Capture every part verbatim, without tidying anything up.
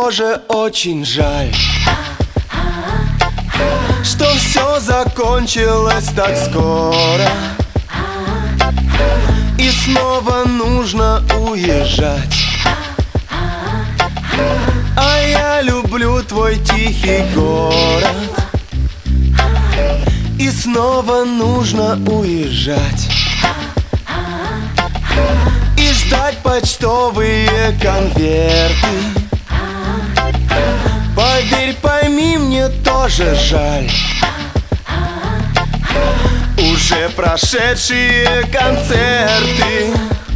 тоже очень жаль, что все закончилось так скоро, и снова нужно уезжать. А я люблю твой тихий город, и снова нужно уезжать и ждать почтовые конверты. Поверь, пойми, мне тоже жаль уже прошедшие концерты.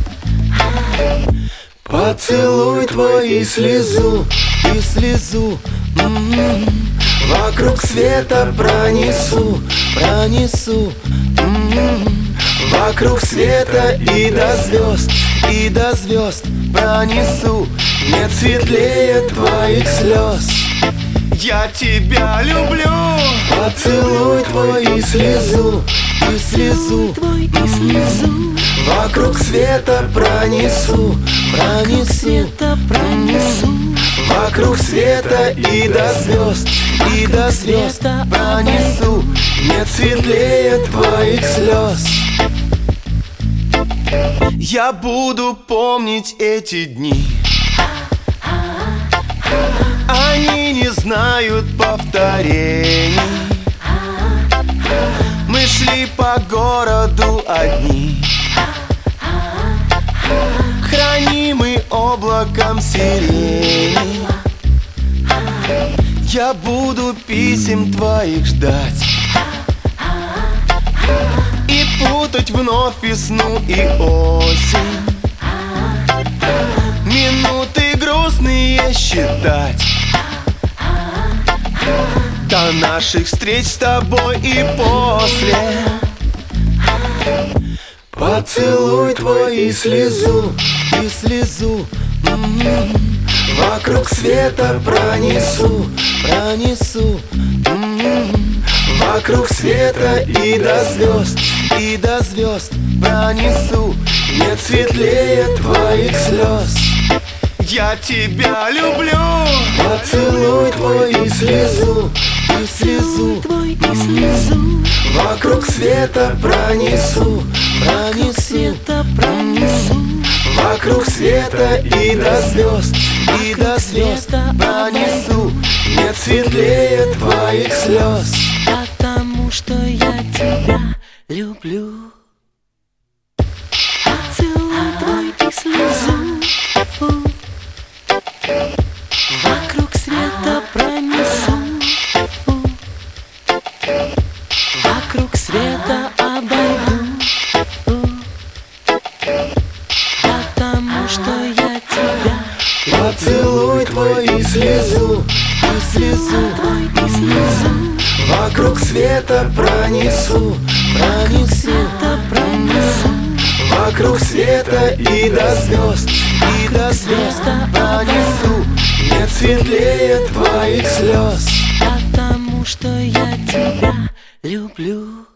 Поцелуй твой и слезу, и слезу м-м-м. Вокруг света пронесу, пронесу м-м-м. Вокруг света и до звезд, и до звезд пронесу. Нет светлее твоих слез. Я тебя люблю. Поцелуй твой и слезу, и слезу м-м-м. Вокруг света пронесу, пронесу, пронесу. Вокруг света и до звезд, и до звезд пронесу. Нет светлее твоих слез. Я буду помнить эти дни, они не знают повторений. Мы шли по городу одни, хранимый облаком сирени. Я буду писем твоих ждать и путать вновь весну и осень, минуты грустные считать до наших встреч с тобой и после. Поцелуй твой и слезу, и слезу м-м-м. Вокруг света пронесу, пронесу м-м-м. Вокруг света и до звезд, и до звезд пронесу. Нет светлее твоих слез. Я тебя люблю. Поцелуй твой и слезу, и слезу м-м-м. Вокруг света пронесу, пронесу, пронесу. Вокруг света и до звезд, и до звезд пронесу. Нет светлее твоих слез. Потому что я тебя люблю. Поцелуй твой и слезу, вокруг света пронесу, вокруг света обойду. Потому что я тебя. Поцелуй твой и слезу, и слезу м-м-м. Вокруг света пронесу, пронесу, пронесу. Вокруг света и до звезд, и до звезд пронесу. Нет светлее твоих слез. Потому что я тебя люблю.